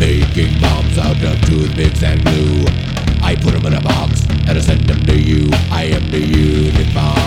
Making bombs out of toothpicks and glue. I put them in a box and I send them to you. I am the unified.